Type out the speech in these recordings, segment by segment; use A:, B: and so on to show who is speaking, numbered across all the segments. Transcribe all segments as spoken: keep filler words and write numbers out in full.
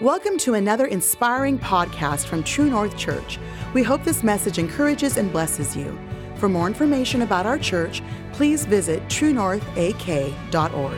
A: Welcome to another inspiring podcast from True North Church. We hope this message encourages and blesses you. For more information about our church, please visit true north a k dot org.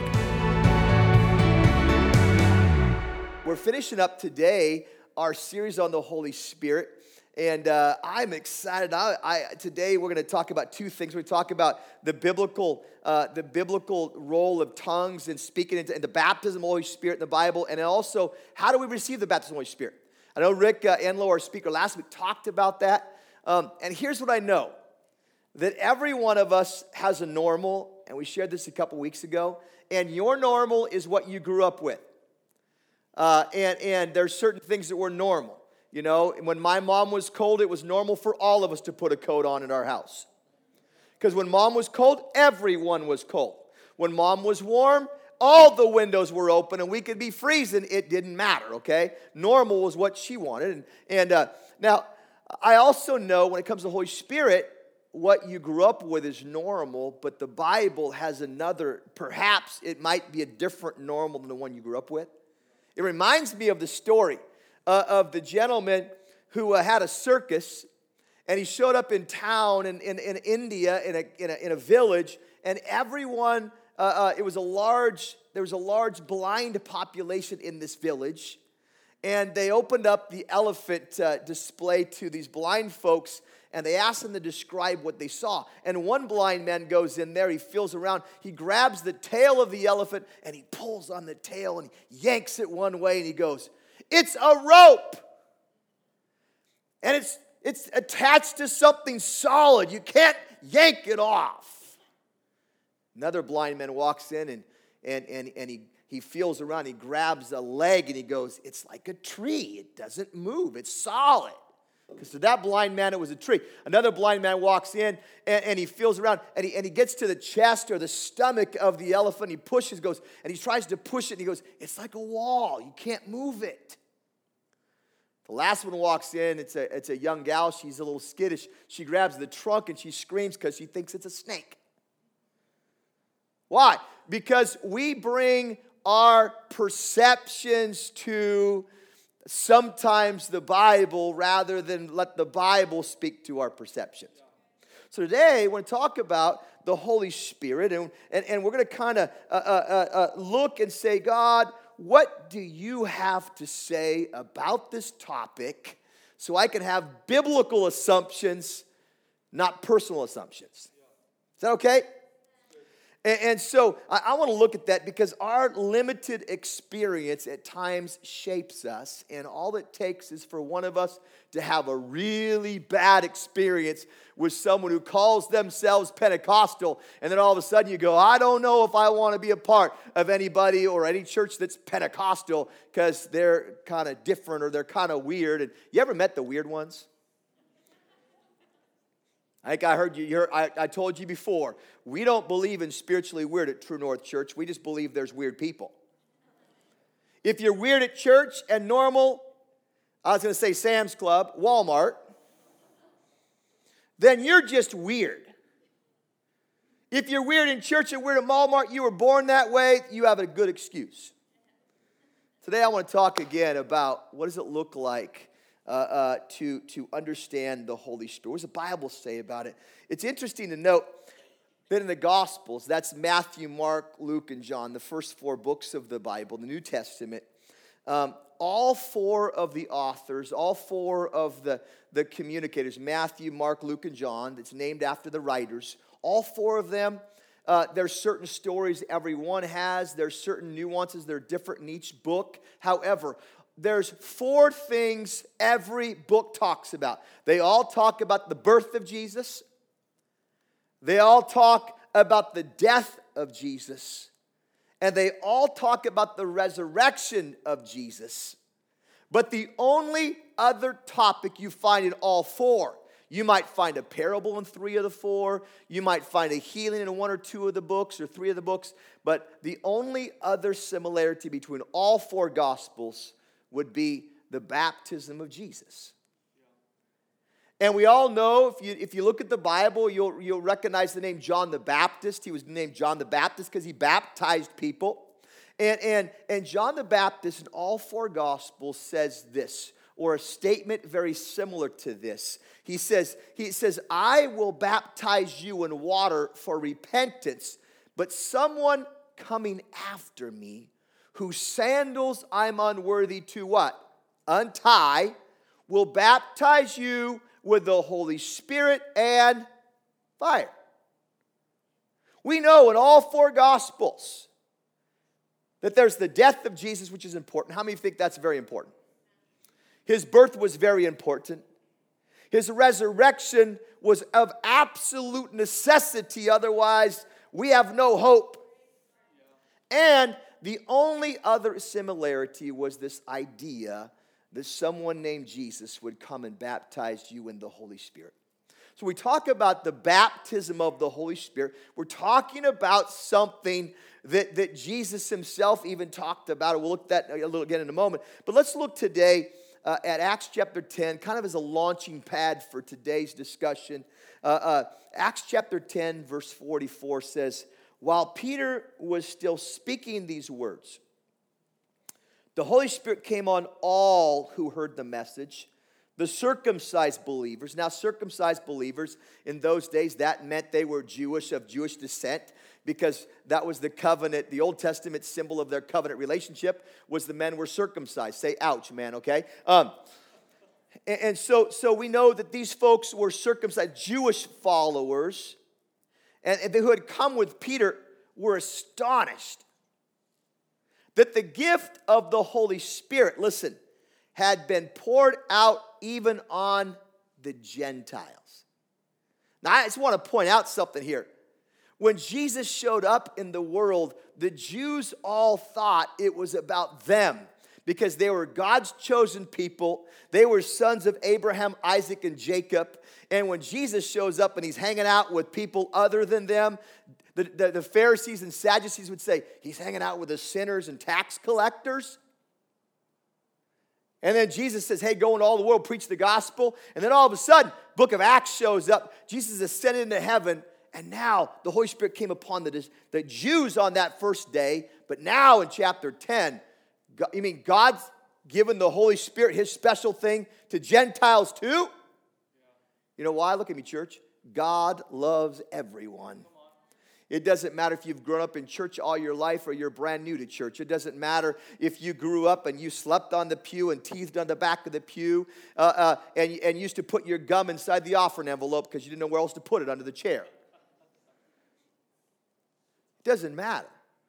B: We're finishing up today our series on the Holy Spirit, and uh, I'm excited. I, I, today we're going to talk about two things. We're going to talk about the biblical, uh, the biblical role of tongues and speaking into, and the baptism of the Holy Spirit in the Bible, and also how do we receive the baptism of the Holy Spirit. I know Rick uh, Enlow, our speaker last week, talked about that, um, and here's what I know, that every one of us has a normal, and we shared this a couple weeks ago, and your normal is what you grew up with. Uh, and, and there's certain things that were normal. You know, when my mom was cold, it was normal for all of us to put a coat on in our house. Because when mom was cold, everyone was cold. When mom was warm, all the windows were open and we could be freezing. It didn't matter, okay? Normal was what she wanted. And, and uh, now, I also know when it comes to the Holy Spirit, what you grew up with is normal, but the Bible has another, perhaps it might be a different normal than the one you grew up with. It reminds me of the story uh, of the gentleman who uh, had a circus, and he showed up in town in, in, in India, in a, in, a, in a village, and everyone, uh, uh, it was a large, there was a large blind population in this village, and they opened up the elephant uh, display to these blind folks, and they asked them to describe what they saw. And one blind man goes in there, he feels around, he grabs the tail of the elephant, and he pulls on the tail, and he yanks it one way, and he goes, "It's a rope! And it's, it's attached to something solid. You can't yank it off." Another blind man walks in, and, and, and, and he, he feels around, he grabs a leg, and he goes, "It's like a tree. It doesn't move. It's solid." Because to that blind man, it was a tree. Another blind man walks in, and, and he feels around, and he, and he gets to the chest or the stomach of the elephant. He pushes, goes, and he tries to push it, and he goes, "It's like a wall. You can't move it." The last one walks in. It's a, it's a young gal. She's a little skittish. She grabs the trunk, and she screams because she thinks it's a snake. Why? Because we bring our perceptions to sometimes the Bible rather than let the Bible speak to our perceptions. So today, I want to talk about the Holy Spirit, and, and, and we're going to kind of uh, uh, uh, look and say, God, what do you have to say about this topic so I can have biblical assumptions, not personal assumptions? Is that okay? And, and so I, I want to look at that because our limited experience at times shapes us, and all it takes is for one of us to have a really bad experience with someone who calls themselves Pentecostal, and then all of a sudden you go, "I don't know if I want to be a part of anybody or any church that's Pentecostal because they're kind of different or they're kind of weird." And you ever met the weird ones? I think I heard you, you heard, I, I told you before, we don't believe in spiritually weird at True North Church. We just believe there's weird people. If you're weird at church and normal, I was going to say Sam's Club, Walmart, then you're just weird. If you're weird in church and weird at Walmart, you were born that way, you have a good excuse. Today I want to talk again about what does it look like Uh, uh, to, to understand the Holy Spirit. What does the Bible say about it? It's interesting to note that in the Gospels, that's Matthew, Mark, Luke, and John, the first four books of the Bible, the New Testament, um, all four of the authors, all four of the, the communicators, Matthew, Mark, Luke, and John, it's named after the writers, all four of them, uh, there's certain stories every one has, there's certain nuances, they're different in each book. However, there's four things every book talks about. They all talk about the birth of Jesus. They all talk about the death of Jesus. And they all talk about the resurrection of Jesus. But the only other topic you find in all four, you might find a parable in three of the four. You might find a healing in one or two of the books or three of the books. But the only other similarity between all four Gospels would be the baptism of Jesus. And we all know, if you if you look at the Bible, you'll, you'll recognize the name John the Baptist. He was named John the Baptist because he baptized people. And, and, and John the Baptist in all four Gospels says this, or a statement very similar to this. He says, he says, I will baptize you in water for repentance, but someone coming after me, whose sandals I'm unworthy to what? Untie, will baptize you with the Holy Spirit and fire. We know in all four Gospels that there's the death of Jesus, which is important. How many think that's very important? His birth was very important. His resurrection was of absolute necessity. Otherwise, we have no hope. And the only other similarity was this idea that someone named Jesus would come and baptize you in the Holy Spirit. So we talk about the baptism of the Holy Spirit. We're talking about something that, that Jesus himself even talked about. We'll look at that a little again in a moment. But let's look today uh, at Acts chapter ten, kind of as a launching pad for today's discussion. Uh, uh, Acts chapter ten, verse forty-four says, while Peter was still speaking these words, the Holy Spirit came on all who heard the message, the circumcised believers. Now, circumcised believers in those days, that meant they were Jewish, of Jewish descent, because that was the covenant, the Old Testament symbol of their covenant relationship was the men were circumcised. Say, ouch, man, okay? Um, and and so, so we know that these folks were circumcised, Jewish followers, and who had come with Peter were astonished that the gift of the Holy Spirit, listen, had been poured out even on the Gentiles. Now, I just want to point out something here. When Jesus showed up in the world, the Jews all thought it was about them because they were God's chosen people. They were sons of Abraham, Isaac, and Jacob. And when Jesus shows up and he's hanging out with people other than them, the, the, the Pharisees and Sadducees would say, he's hanging out with the sinners and tax collectors. And then Jesus says, hey, go into all the world, preach the gospel. And then all of a sudden, book of Acts shows up. Jesus ascended into heaven. And now the Holy Spirit came upon the, the Jews on that first day. But now in chapter ten, God, you mean God's given the Holy Spirit his special thing to Gentiles too? You know why? Look at me, church. God loves everyone. It doesn't matter if you've grown up in church all your life or you're brand new to church. It doesn't matter if you grew up and you slept on the pew and teethed on the back of the pew uh, uh, and, and used to put your gum inside the offering envelope because you didn't know where else to put it, under the chair. It doesn't matter.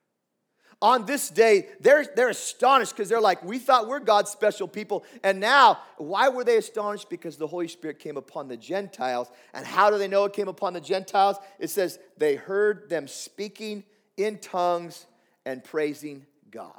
B: On this day, they're, they're astonished because they're like, we thought we're God's special people. And now, why were they astonished? Because the Holy Spirit came upon the Gentiles. And how do they know it came upon the Gentiles? It says they heard them speaking in tongues and praising God.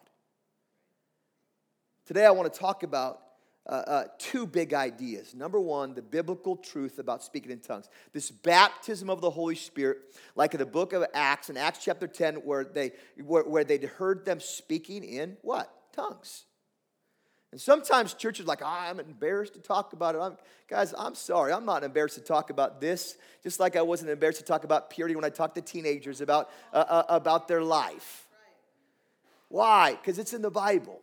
B: Today, I want to talk about Uh, uh, two big ideas. Number one, the biblical truth about speaking in tongues. This baptism of the Holy Spirit, like in the book of Acts, in Acts chapter ten, where they where, where they'd heard them speaking in what? Tongues. And sometimes churches are like, oh, I'm embarrassed to talk about it. I'm, guys, I'm sorry. I'm not embarrassed to talk about this, just like I wasn't embarrassed to talk about purity when I talked to teenagers about, uh, uh, about their life. Why? Because it's in the Bible.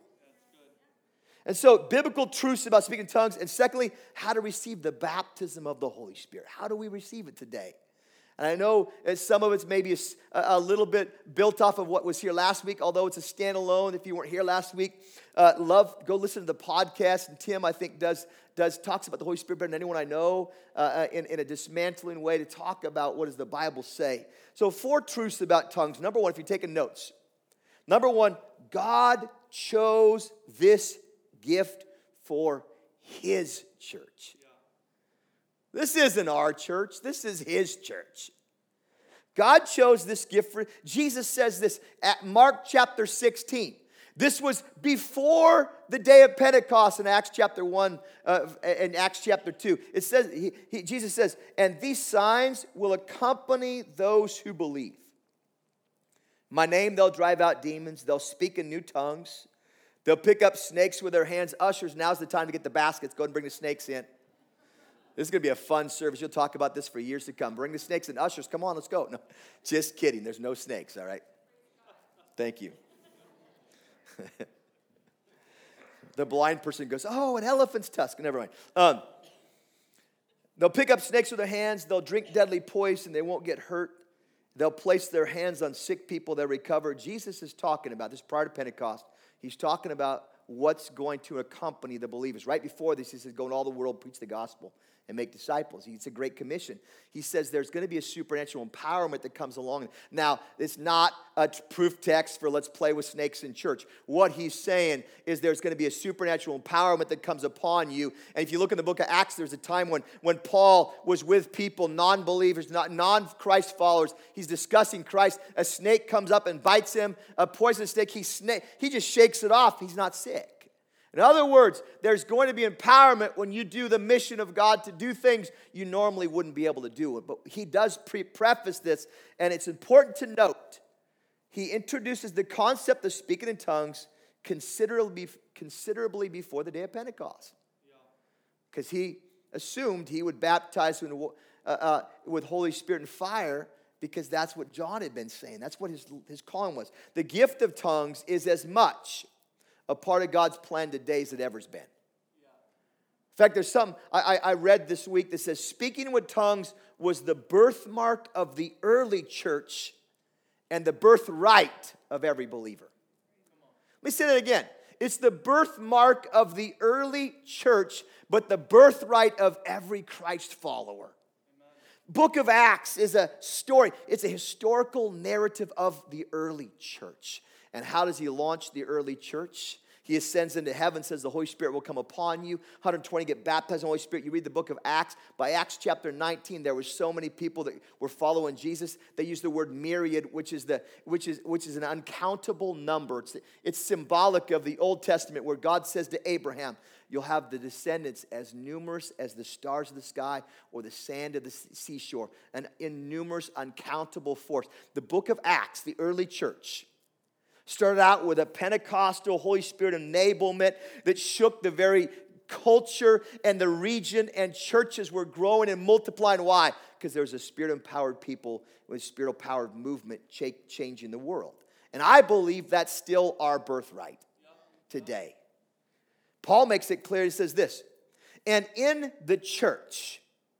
B: And so, biblical truths about speaking in tongues. And secondly, how to receive the baptism of the Holy Spirit. How do we receive it today? And I know some of it's maybe a, a little bit built off of what was here last week, although it's a standalone. If you weren't here last week, uh, love, go listen to the podcast. And Tim, I think, does, does talks about the Holy Spirit better than anyone I know uh, in, in a dismantling way to talk about what does the Bible say. So, four truths about tongues. Number one, if you're taking notes. Number one, God chose this gift for his church. This isn't our church. This is his church. God chose this gift for, Jesus says this at Mark chapter sixteen. This was before the day of Pentecost in Acts chapter one uh, and Acts chapter two. It says, he, he, Jesus says, and these signs will accompany those who believe. My name, they'll drive out demons. They'll speak in new tongues. They'll pick up snakes with their hands. Ushers, now's the time to get the baskets. Go ahead and bring the snakes in. This is going to be a fun service. You'll talk about this for years to come. Bring the snakes in. Ushers, come on, let's go. No, just kidding. There's no snakes, all right? Thank you. The blind person goes, oh, an elephant's tusk. Never mind. Um, they'll pick up snakes with their hands. They'll drink deadly poison. They won't get hurt. They'll place their hands on sick people. They'll recover. Jesus is talking about this prior to Pentecost. He's talking about what's going to accompany the believers. Right before this, he says, go in all the world, preach the gospel, and make disciples. It's a great commission. He says there's going to be a supernatural empowerment that comes along. Now, it's not a proof text for let's play with snakes in church. What he's saying is there's going to be a supernatural empowerment that comes upon you. And if you look in the book of Acts, there's a time when, when Paul was with people, non-believers, not non-Christ followers. He's discussing Christ. A snake comes up and bites him, a poisonous snake. He, sna- he just shakes it off. He's not sick. In other words, there's going to be empowerment when you do the mission of God to do things you normally wouldn't be able to do. But he does pre- preface this, and it's important to note, he introduces the concept of speaking in tongues considerably, considerably before the day of Pentecost. Because he assumed he would baptize with, uh, uh, with Holy Spirit and fire, because that's what John had been saying. That's what his, his calling was. The gift of tongues is as much a part of God's plan today as it ever's been. In fact, there's some I, I read this week that says speaking with tongues was the birthmark of the early church and the birthright of every believer. Let me say that again. It's the birthmark of the early church, but the birthright of every Christ follower. Book of Acts is a story. It's a historical narrative of the early church. And how does he launch the early church? He ascends into heaven, says the Holy Spirit will come upon you. one hundred twenty get baptized in the Holy Spirit. You read the book of Acts. By Acts chapter nineteen, there were so many people that were following Jesus. They use the word myriad, which is the which is which is an uncountable number. It's, it's symbolic of the Old Testament, where God says to Abraham, you'll have the descendants as numerous as the stars of the sky or the sand of the seashore, an innumerous, uncountable force. The book of Acts, the early church, started out with a Pentecostal Holy Spirit enablement that shook the very culture and the region, and churches were growing and multiplying. Why? Because there was a Spirit-empowered people with a Spirit-empowered movement changing the world. And I believe that's still our birthright today. Paul makes it clear. He says this, and in the church,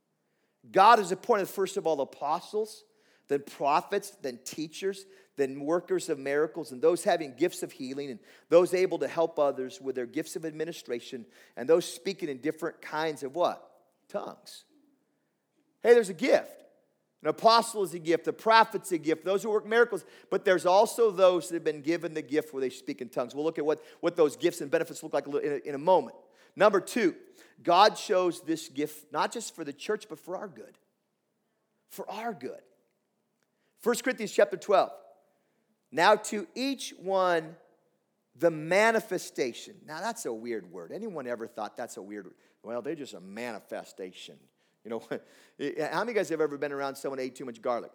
B: God has appointed first of all apostles, then prophets, then teachers, then workers of miracles, and those having gifts of healing, and those able to help others with their gifts of administration, and those speaking in different kinds of what? Tongues. Hey, there's a gift. An apostle is a gift. A prophet's a gift. Those who work miracles. But there's also those that have been given the gift where they speak in tongues. We'll look at what, what those gifts and benefits look like in a, in a moment. Number two, God chose this gift not just for the church, but for our good. For our good. First Corinthians chapter twelve. Now to each one, the manifestation. Now that's a weird word. Anyone ever thought that's a weird word? Well, they're just a manifestation. You know, how many of you guys have ever been around someone who ate too much garlic?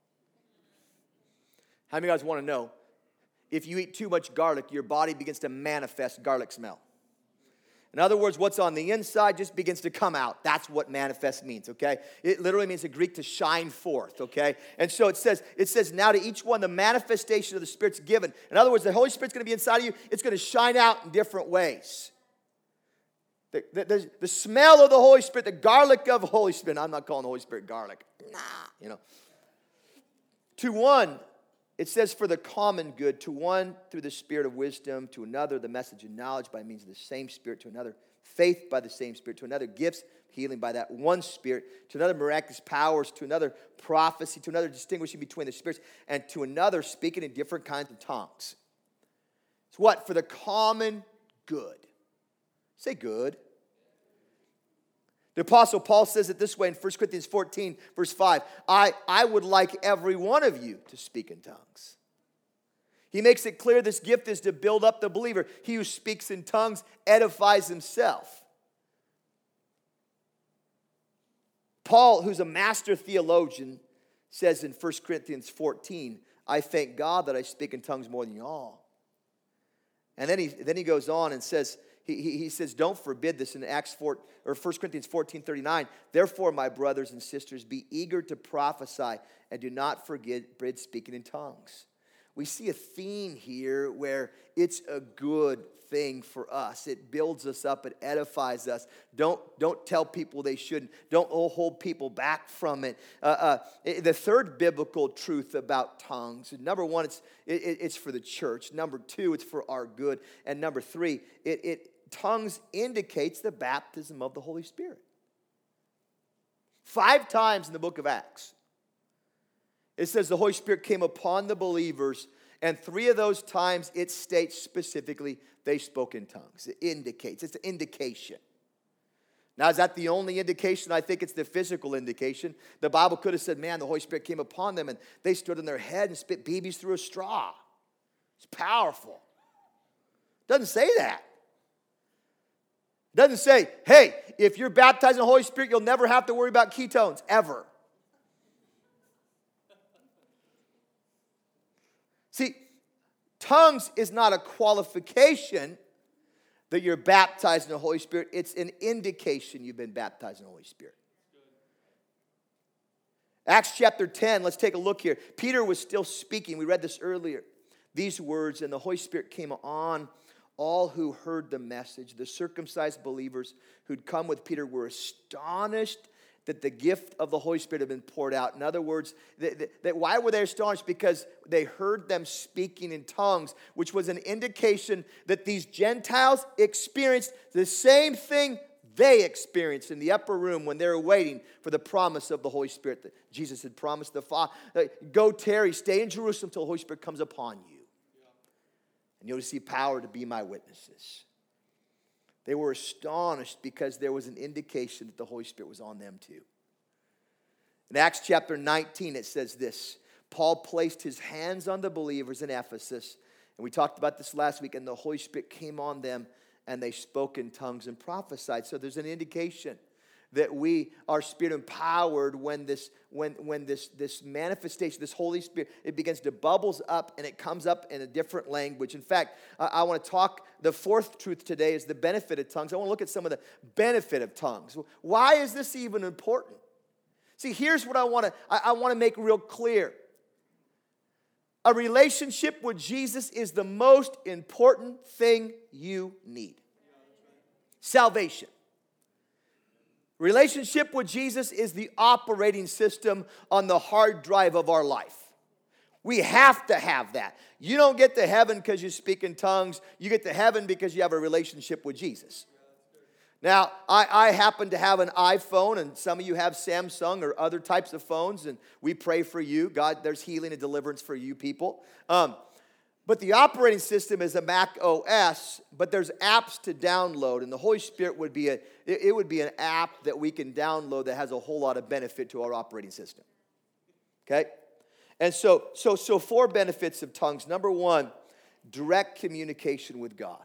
B: How many of you guys want to know, if you eat too much garlic, your body begins to manifest garlic smell? In other words, what's on the inside just begins to come out. That's what manifest means, okay? It literally means in Greek to shine forth, okay? And so it says, it says now to each one the manifestation of the Spirit's given. In other words, the Holy Spirit's going to be inside of you. It's going to shine out in different ways. The, the, the, the smell of the Holy Spirit, the garlic of the Holy Spirit. I'm not calling the Holy Spirit garlic. Nah, you know. To one, it says for the common good, to one through the spirit of wisdom, to another the message of knowledge by means of the same Spirit, to another faith by the same Spirit, to another gifts, healing by that one Spirit, to another miraculous powers, to another prophecy, to another distinguishing between the spirits, and to another speaking in different kinds of tongues. It's what? For the common good. Say good. The Apostle Paul says it this way in First Corinthians fourteen, verse five. I, I would like every one of you to speak in tongues. He makes it clear this gift is to build up the believer. He who speaks in tongues edifies himself. Paul, who's a master theologian, says in First Corinthians fourteen, I thank God that I speak in tongues more than you all. And then he, then he goes on and says, He, he, he says, don't forbid this in Acts four, or First Corinthians fourteen thirty-nine. Therefore, my brothers and sisters, be eager to prophesy and do not forbid speaking in tongues. we see a theme here where it's a good thing for us. It builds us up. It edifies us. Don't, don't tell people they shouldn't. Don't hold people back from it. Uh, uh, it the third biblical truth about tongues, number one, it's, it, it's for the church. Number two, it's for our good. And number three, it, it tongues indicates the baptism of the Holy Spirit. Five times in the book of Acts, it says the Holy Spirit came upon the believers, and three of those times it states specifically they spoke in tongues. It indicates, it's an indication. Now, is that the only indication? I think it's the physical indication. The Bible could have said, man, the Holy Spirit came upon them and they stood on their head and spit B Bs through a straw. It's powerful. It doesn't say that. It doesn't say, hey, if you're baptized in the Holy Spirit, you'll never have to worry about ketones, ever. See, tongues is not a qualification that you're baptized in the Holy Spirit. It's an indication you've been baptized in the Holy Spirit. Acts chapter ten, let's take a look here. Peter was still speaking. We read this earlier. These words, and the Holy Spirit came on all who heard the message. The circumcised believers who'd come with Peter were astonished that the gift of the Holy Spirit had been poured out. In other words, that, that, that why were they astonished? Because they heard them speaking in tongues, which was an indication that these Gentiles experienced the same thing they experienced in the upper room when they were waiting for the promise of the Holy Spirit that Jesus had promised the Father. Go tarry, stay in Jerusalem until the Holy Spirit comes upon you. And you'll receive power to be my witnesses. They were astonished because there was an indication that the Holy Spirit was on them too. In Acts chapter nineteen, it says this. Paul placed his hands on the believers in Ephesus. And we talked about this last week. And the Holy Spirit came on them. And they spoke in tongues and prophesied. So there's an indication that we are spirit empowered when this when when this this manifestation, this Holy Spirit, it begins to bubbles up and it comes up in a different language. In fact, I, I want to talk, the fourth truth today is the benefit of tongues. I want to look at some of the benefit of tongues. Why is this even important? See, here's what I want to I, I want to make real clear. A relationship with Jesus is the most important thing you need. Salvation. Relationship with Jesus is the operating system on the hard drive of our life. We have to have that. You don't get to heaven because you speak in tongues. You get to heaven because you have a relationship with Jesus. Now, I, I happen to have an iPhone, and some of you have Samsung or other types of phones, and we pray for you. God, there's healing and deliverance for you people. Um, but the operating system is a Mac O S, but there's apps to download, and the Holy Spirit would be a it, it would be an app that we can download that has a whole lot of benefit to our operating system. Okay? And so, so, so four benefits of tongues. Number one, direct communication with God.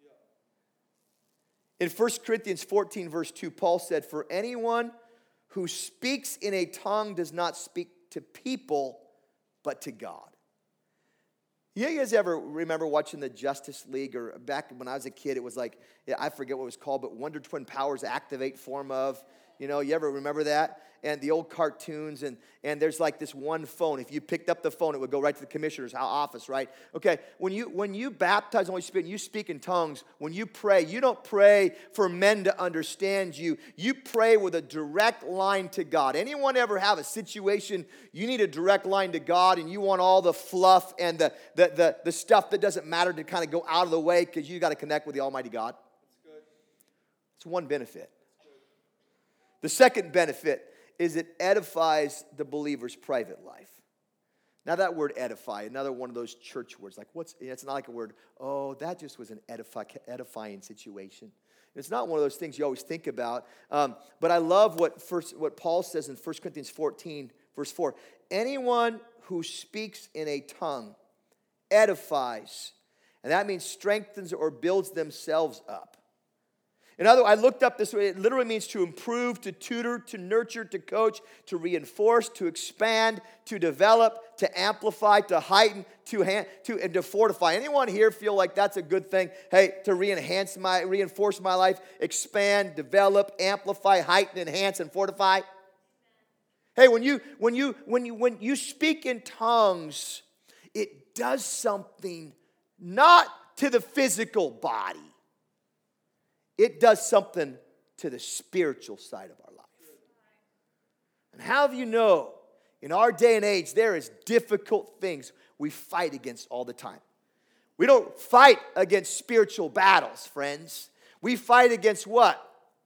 B: In First Corinthians fourteen, verse two, Paul said, for anyone who speaks in a tongue does not speak to people, but to God. You guys ever remember watching the Justice League, or back when I was a kid, it was like, I forget what it was called, but Wonder Twin Powers Activate form of, you know, you ever remember that? And the old cartoons, and, and there's like this one phone. If you picked up the phone, it would go right to the commissioner's office, right? Okay, when you when you baptize the Holy Spirit and you speak in tongues, when you pray, you don't pray for men to understand you. You pray with a direct line to God. Anyone ever have a situation you need a direct line to God and you want all the fluff and the, the, the, the stuff that doesn't matter to kind of go out of the way because you got to connect with the Almighty God? That's good. It's one benefit. The second benefit is it edifies the believer's private life. Now that word edify, another one of those church words, like what's, it's not like a word, oh, that just was an edify, edifying situation. It's not one of those things you always think about. Um, but I love what first, what Paul says in First Corinthians fourteen, verse four. Anyone who speaks in a tongue edifies, and that means strengthens or builds themselves up. In other words, I looked up this, it literally means to improve, to tutor, to nurture, to coach, to reinforce, to expand, to develop, to amplify, to heighten, to hand, to and to fortify. Anyone here feel like that's a good thing? Hey, to re-enhance my, reinforce my life, expand, develop, amplify, heighten, enhance, and fortify? Hey, when you when you when you when you speak in tongues, it does something not to the physical body. It does something to the spiritual side of our life. And how do you know, in our day and age, there is difficult things we fight against all the time. We don't fight against spiritual battles, friends. We fight against what?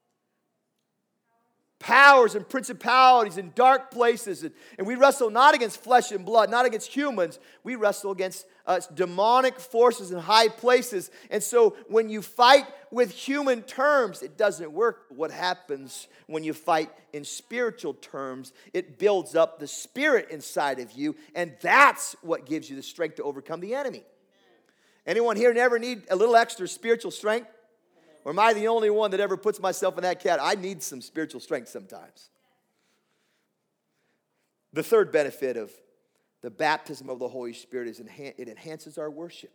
B: Powers and principalities in dark places. And, and we wrestle not against flesh and blood, not against humans. We wrestle against uh, demonic forces in high places. And so when you fight with human terms, it doesn't work. What happens when you fight in spiritual terms? It builds up the spirit inside of you, and that's what gives you the strength to overcome the enemy. Anyone here never need a little extra spiritual strength? Or am I the only one that ever puts myself in that category? I need some spiritual strength sometimes. The third benefit of the baptism of the Holy Spirit is it enhances our worship.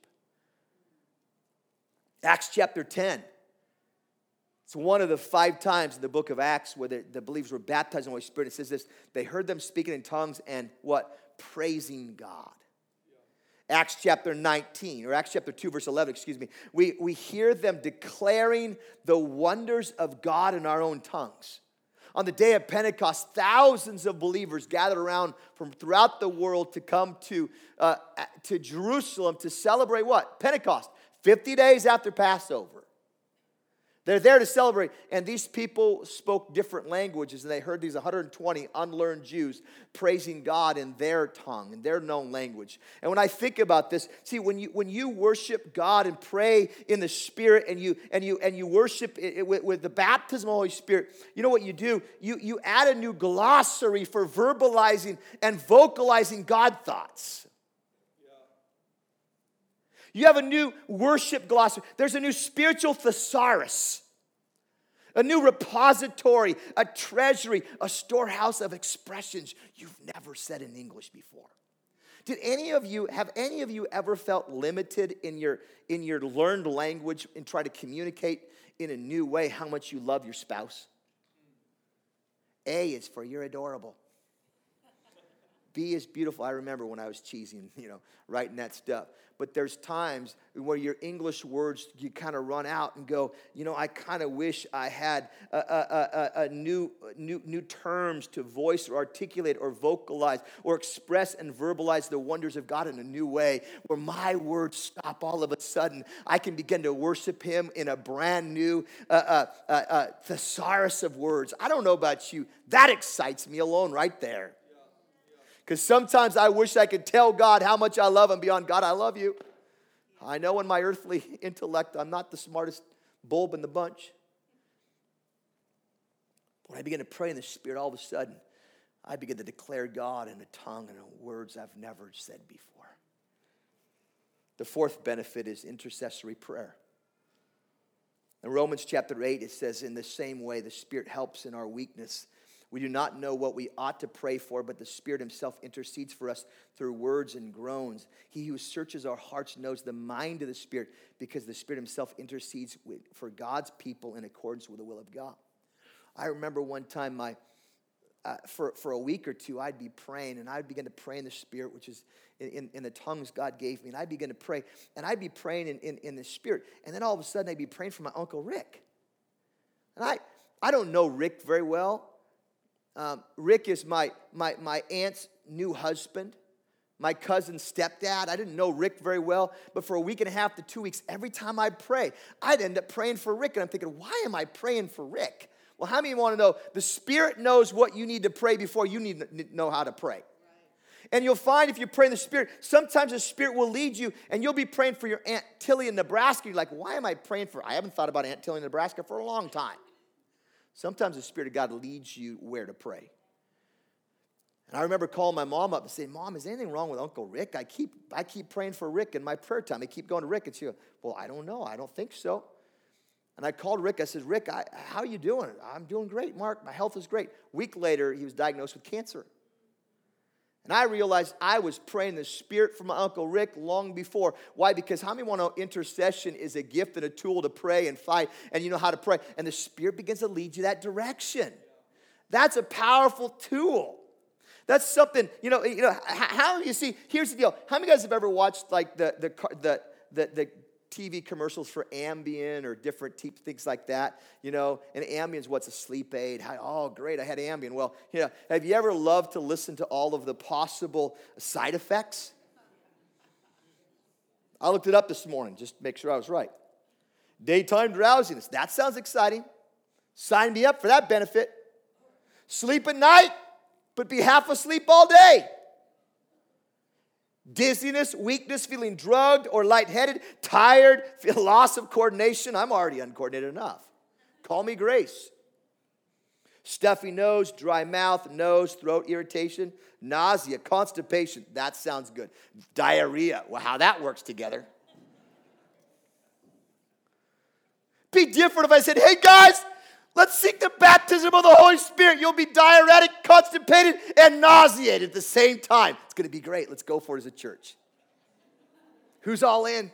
B: Acts chapter ten. It's one of the five times in the book of Acts where the, the believers were baptized in the Holy Spirit. It says this, they heard them speaking in tongues and what? Praising God. Acts chapter nineteen, or Acts chapter two, verse eleven, excuse me. We, we hear them declaring the wonders of God in our own tongues. On the day of Pentecost, thousands of believers gathered around from throughout the world to come to, uh, to Jerusalem to celebrate what? Pentecost, fifty days after Passover. They're there to celebrate, and these people spoke different languages, and they heard these one hundred twenty unlearned Jews praising God in their tongue, in their known language. And when I think about this, see, when you when you worship God and pray in the Spirit, and you and you and you worship it with, with the baptism of the Holy Spirit, you know what you do? You you add a new glossary for verbalizing and vocalizing God thoughts. You have a new worship glossary. There's a new spiritual thesaurus, a new repository, a treasury, a storehouse of expressions you've never said in English before. Did any of you, have any of you ever felt limited in your, in your learned language and try to communicate in a new way how much you love your spouse? A is for you're adorable. B is beautiful. I remember when I was cheesy and, you know, writing that stuff. But there's times where your English words, you kind of run out and go, you know, I kind of wish I had a, a, a, a new, new, new terms to voice or articulate or vocalize or express and verbalize the wonders of God in a new way, where my words stop all of a sudden. I can begin to worship Him in a brand new uh, uh, uh, uh, thesaurus of words. I don't know about you. That excites me alone right there. Because sometimes I wish I could tell God how much I love Him beyond, God, I love you. I know in my earthly intellect I'm not the smartest bulb in the bunch. When I begin to pray in the Spirit, all of a sudden, I begin to declare God in a tongue and in words I've never said before. The fourth benefit is intercessory prayer. In Romans chapter eight, it says, in the same way, the Spirit helps in our weakness. We do not know what we ought to pray for, but the Spirit Himself intercedes for us through words and groans. He who searches our hearts knows the mind of the Spirit, because the Spirit Himself intercedes with, for God's people in accordance with the will of God. I remember one time my, uh, for, for a week or two, I'd be praying, and I'd begin to pray in the Spirit, which is in, in, in the tongues God gave me. And I'd begin to pray, and I'd be praying in, in, in the Spirit. And then all of a sudden, I'd be praying for my Uncle Rick. And I, I don't know Rick very well. Um, Rick is my, my, my aunt's new husband, my cousin's stepdad. I didn't know Rick very well, but for a week and a half to two weeks, every time I'd pray, I'd end up praying for Rick. And I'm thinking, why am I praying for Rick? Well, how many want to know the Spirit knows what you need to pray before you need to know how to pray? Right. And you'll find if you pray in the Spirit, sometimes the Spirit will lead you, and you'll be praying for your Aunt Tilly in Nebraska. You're like, why am I praying for, I haven't thought about Aunt Tilly in Nebraska for a long time. Sometimes the Spirit of God leads you where to pray. And I remember calling my mom up and saying, Mom, is anything wrong with Uncle Rick? I keep I keep praying for Rick in my prayer time. I keep going to Rick. And she goes, well, I don't know. I don't think so. And I called Rick. I said, Rick, I, how are you doing? I'm doing great, Mark. My health is great. A week later, he was diagnosed with cancer. And I realized I was praying the Spirit for my Uncle Rick long before. Why? Because how many want to know intercession is a gift and a tool to pray and fight, and you know how to pray. And the Spirit begins to lead you that direction. That's a powerful tool. That's something, you know, you know, how, you see, here's the deal. How many of you guys have ever watched like the the the the, the T V commercials for Ambien or different t- things like that, you know, and Ambien's what's a sleep aid. How, oh, great, I had Ambien. Well, you know, have you ever loved to listen to all of the possible side effects? I looked it up this morning just to make sure I was right. Daytime drowsiness, that sounds exciting. Sign me up for that benefit. Sleep at night, but be half asleep all day. Dizziness, weakness, feeling drugged or lightheaded, tired, feel loss of coordination. I'm already uncoordinated enough. Call me Grace. Stuffy nose, dry mouth, nose, throat irritation, nausea, constipation. That sounds good. Diarrhea. Well, how that works together. Be different if I said, hey guys, let's seek the baptism of the Holy Spirit. You'll be diuretic, constipated, and nauseated at the same time. It's going to be great. Let's go for it as a church. Who's all in?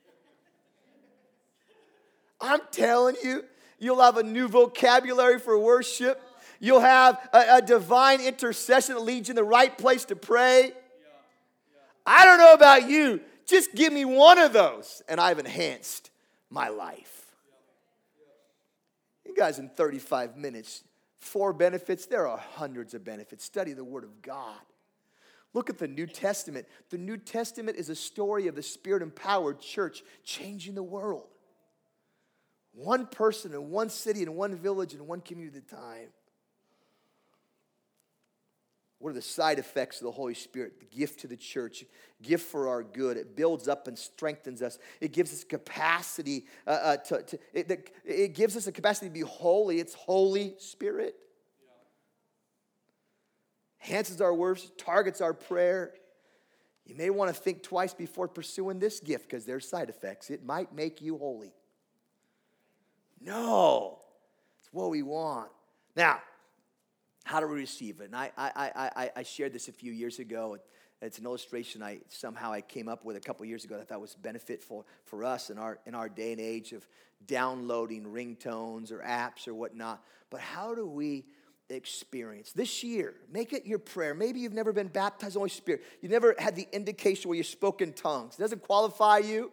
B: I'm telling you, you'll have a new vocabulary for worship. You'll have a, a divine intercession that leads you in the right place to pray. Yeah, yeah. I don't know about you. Just give me one of those, and I've enhanced my life. You guys, in thirty-five minutes, four benefits. There are hundreds of benefits. Study the Word of God. Look at the New Testament. The New Testament is a story of the Spirit-empowered church changing the world. One person in one city, in one village, in one community at a time. What are the side effects of the Holy Spirit? The gift to the church, gift for our good. It builds up and strengthens us. It gives us capacity uh, uh, to, to it, it gives us a capacity to be holy. It's Holy Spirit. Yeah. Enhances our worship, targets our prayer. You may want to think twice before pursuing this gift because there's side effects. It might make you holy. No, it's what we want. Now, how do we receive it? And I, I, I, I shared this a few years ago. It's an illustration I somehow I came up with a couple years ago that I thought was benefitful for us in our in our day and age of downloading ringtones or apps or whatnot. But how do we experience this year? Make it your prayer. Maybe you've never been baptized in the Holy Spirit. You've never had the indication where you spoke in tongues. It doesn't qualify you.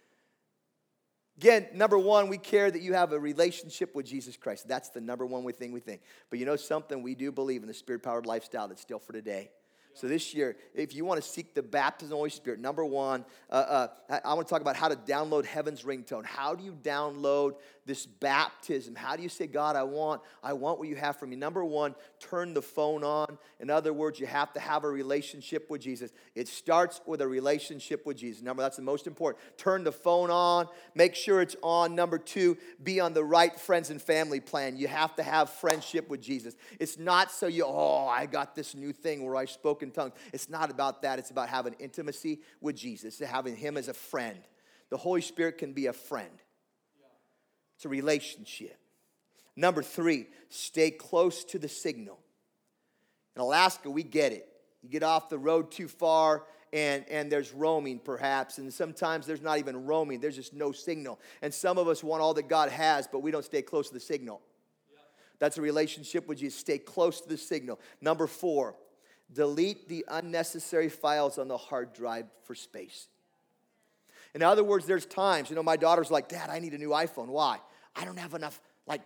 B: Again, number one, we care that you have a relationship with Jesus Christ. That's the number one thing we think. But you know something? We do believe in the Spirit-powered lifestyle that's still for today. So this year, if you want to seek the baptism of the Holy Spirit, number one, uh, uh, I, I want to talk about how to download heaven's ringtone. How do you download this baptism? How do you say, God, I want, I want what you have for me? Number one, turn the phone on. In other words, you have to have a relationship with Jesus. It starts with a relationship with Jesus. Number, that's the most important. Turn the phone on. Make sure it's on. Number two, be on the right friends and family plan. You have to have friendship with Jesus. It's not so you, oh, I got this new thing where I spoke in tongues. It's not about that. It's about having intimacy with Jesus, having him as a friend. The Holy Spirit can be a friend. It's a relationship. Number three, stay close to the signal. In Alaska, we get it. You get off the road too far, and, and there's roaming perhaps, and sometimes there's not even roaming. There's just no signal. And some of us want all that God has, but we don't stay close to the signal. Yeah. That's a relationship with you. Stay close to the signal. Number four, delete the unnecessary files on the hard drive for space. In other words, there's times, you know, my daughter's like, Dad, I need a new iPhone. Why? I don't have enough, like,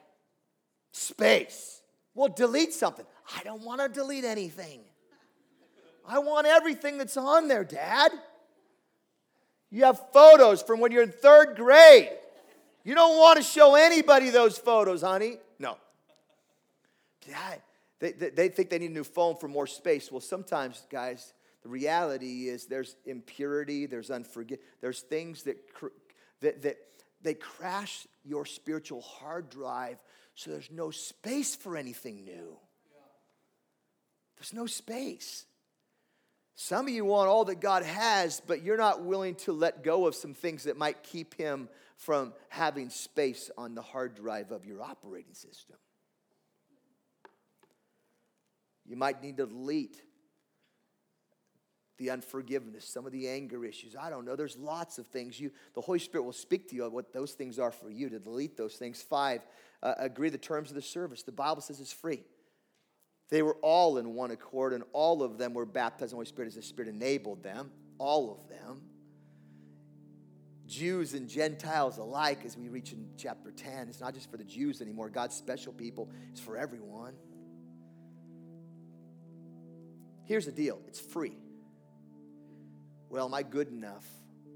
B: space. Well, delete something. I don't want to delete anything. I want everything that's on there, Dad. You have photos from when you're in third grade. You don't want to show anybody those photos, honey. No. Dad, they, they, they think they need a new phone for more space. Well, sometimes, guys, the reality is there's impurity, there's unforgiveness, there's things that, that, that they crash your spiritual hard drive so there's no space for anything new. There's no space. Some of you want all that God has, but you're not willing to let go of some things that might keep him from having space on the hard drive of your operating system. You might need to delete the unforgiveness, some of the anger issues. I don't know. There's lots of things. You, the Holy Spirit will speak to you on what those things are for you, to delete those things. Five, uh, agree the terms of the service. The Bible says it's free. They were all in one accord, and all of them were baptized in the Holy Spirit as the Spirit enabled them. All of them. Jews and Gentiles alike, as we reach in chapter ten. It's not just for the Jews anymore. God's special people. It's for everyone. Here's the deal. It's free. Well, am I good enough?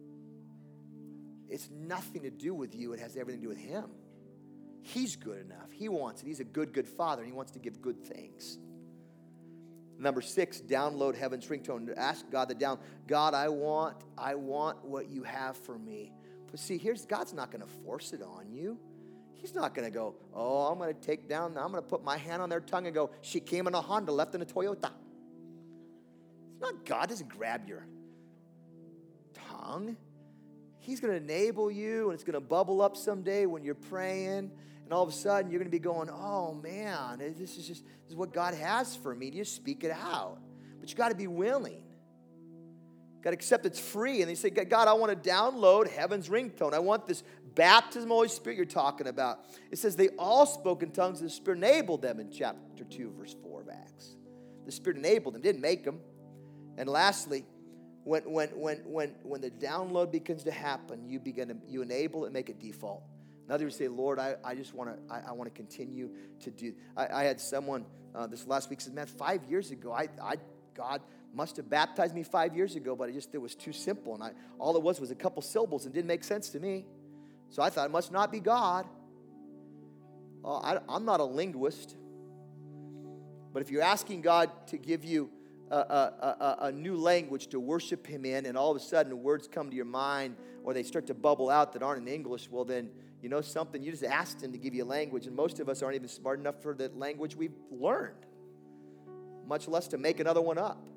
B: It's nothing to do with you. It has everything to do with Him. He's good enough. He wants it. He's a good, good Father, and He wants to give good things. Number six, download heaven's ringtone. Ask God to down. God, I want, I want what you have for me. But see, here's God's not going to force it on you. He's not going to go, oh, I'm going to take down, I'm going to put my hand on their tongue and go, she came in a Honda, left in a Toyota. It's not, God doesn't grab your tongue. He's going to enable you, and it's going to bubble up someday when you're praying, and all of a sudden you're going to be going, oh man, this is just this is what God has for me. You just speak it out. But you got to be willing. Got to accept it's free. And they say, God, I want to download heaven's ringtone. I want this baptism of the Holy Spirit you're talking about. It says they all spoke in tongues, and the Spirit enabled them in chapter two, verse four of Acts. The Spirit enabled them, didn't make them. And lastly, When, when, when, when, when the download begins to happen, you begin to, you enable it and make it default. In other words, say, Lord, I, I just want to, I, I want to continue to do. I, I had someone uh, this last week said, man, five years ago, I, I, God must have baptized me five years ago, but it just, it was too simple. And I, all it was was a couple syllables and didn't make sense to me. So I thought it must not be God. Uh, I, I'm not a linguist. But if you're asking God to give you A, a, a, a new language to worship Him in, and all of a sudden words come to your mind, or they start to bubble out that aren't in English, well then, you know something, you just asked Him to give you a language, and most of us aren't even smart enough for the language we've learned, much less to make another one up.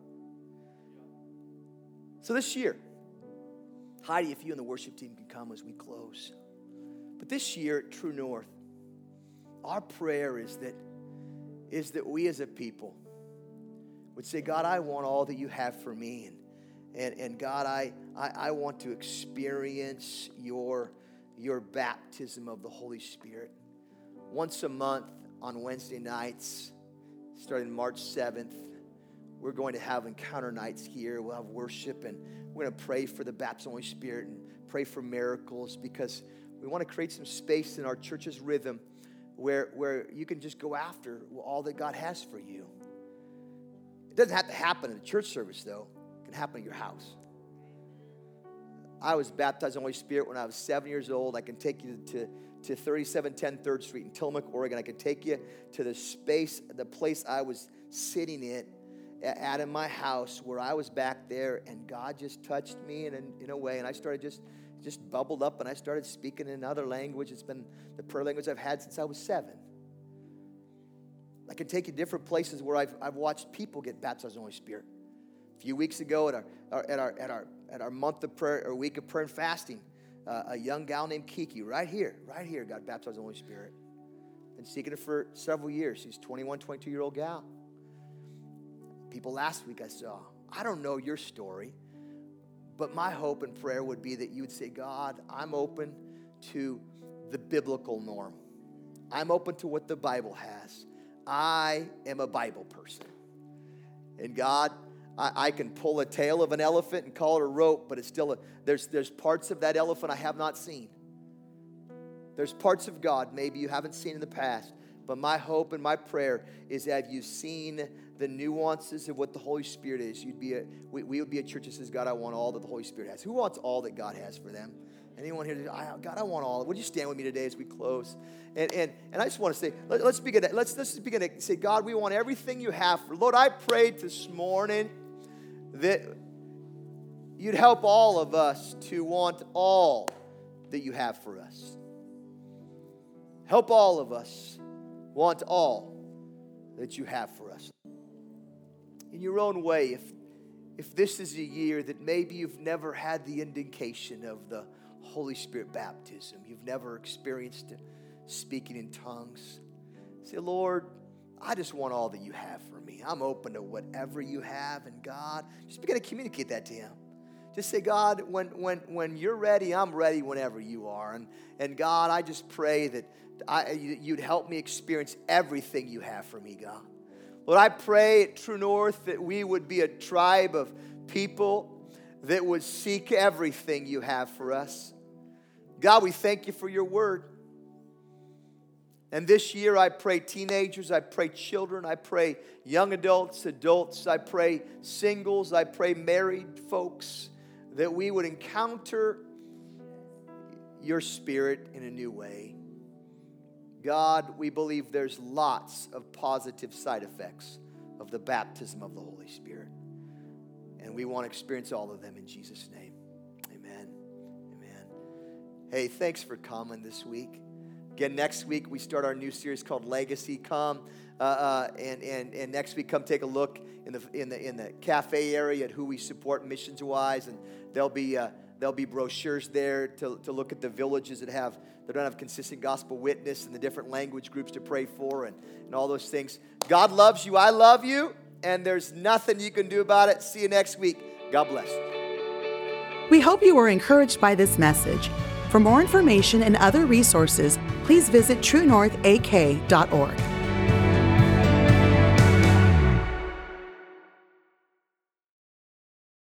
B: So this year, Heidi, if you and the worship team can come as we close. But this year at True North, our prayer is that, is that we as a people would say, God, I want all that you have for me. And, and, and God, I, I, I want to experience your, your baptism of the Holy Spirit. Once a month on Wednesday nights, starting March seventh, we're going to have encounter nights here. We'll have worship, and we're going to pray for the baptism of the Holy Spirit and pray for miracles, because we want to create some space in our church's rhythm where, where you can just go after all that God has for you. It doesn't have to happen in a church service, though. It can happen at your house. I was baptized in the Holy Spirit when I was seven years old. I can take you to, to thirty-seven ten third Street in Tillamook, Oregon. I can take you to the space, the place I was sitting in, at in my house, where I was back there, and God just touched me in a, in a way, and I started just, just bubbled up, and I started speaking in another language. It's been the prayer language I've had since I was seven. I can take you different places where I've, I've watched people get baptized in the Holy Spirit. A few weeks ago at our, our, at our, at our, at our month of prayer, or week of prayer and fasting, uh, a young gal named Kiki, right here, right here, got baptized in the Holy Spirit. Been seeking it for several years. She's a twenty-one, twenty-two-year-old gal. People last week I saw, I don't know your story, but my hope and prayer would be that you would say, God, I'm open to the biblical norm. I'm open to what the Bible has. I am a Bible person. And God, I, I can pull a tail of an elephant and call it a rope, but it's still, a, there's, there's parts of that elephant I have not seen. There's parts of God maybe you haven't seen in the past, but my hope and my prayer is that you've seen the nuances of what the Holy Spirit is. You'd be a, we, we would be a church that says, God, I want all that the Holy Spirit has. Who wants all that God has for them? Anyone here? God, I want all. Would you stand with me today as we close? And and and I just want to say, let, let's begin. To, let's let's begin to say, God, we want everything you have for. Lord, I prayed this morning that you'd help all of us to want all that you have for us. Help all of us want all that you have for us. In your own way, if if this is a year that maybe you've never had the indication of the Holy Spirit baptism, you've never experienced it, speaking in tongues, say, Lord, I just want all that you have for me. I'm open to whatever you have, and God, just begin to communicate that to Him. Just say, God, when when when you're ready, I'm ready whenever you are. And, and God, I just pray that I, you'd help me experience everything you have for me, God. Lord, I pray at True North that we would be a tribe of people that would seek everything you have for us. God, we thank you for your word. And this year I pray teenagers, I pray children, I pray young adults, adults, I pray singles, I pray married folks, that we would encounter your Spirit in a new way. God, we believe there's lots of positive side effects of the baptism of the Holy Spirit. And we want to experience all of them in Jesus' name. Amen. Amen. Hey, thanks for coming this week. Again, next week we start our new series called Legacy. Come uh, uh, and, and, and next week come take a look in the in the in the cafe area at who we support missions-wise, and there'll be uh, there'll be brochures there to, to look at the villages that have that don't have consistent gospel witness and the different language groups to pray for and, and all those things. God loves you. I love you, and there's nothing you can do about it. See you next week. God bless.
A: We hope you were encouraged by this message. For more information and other resources, please visit true north a k dot org.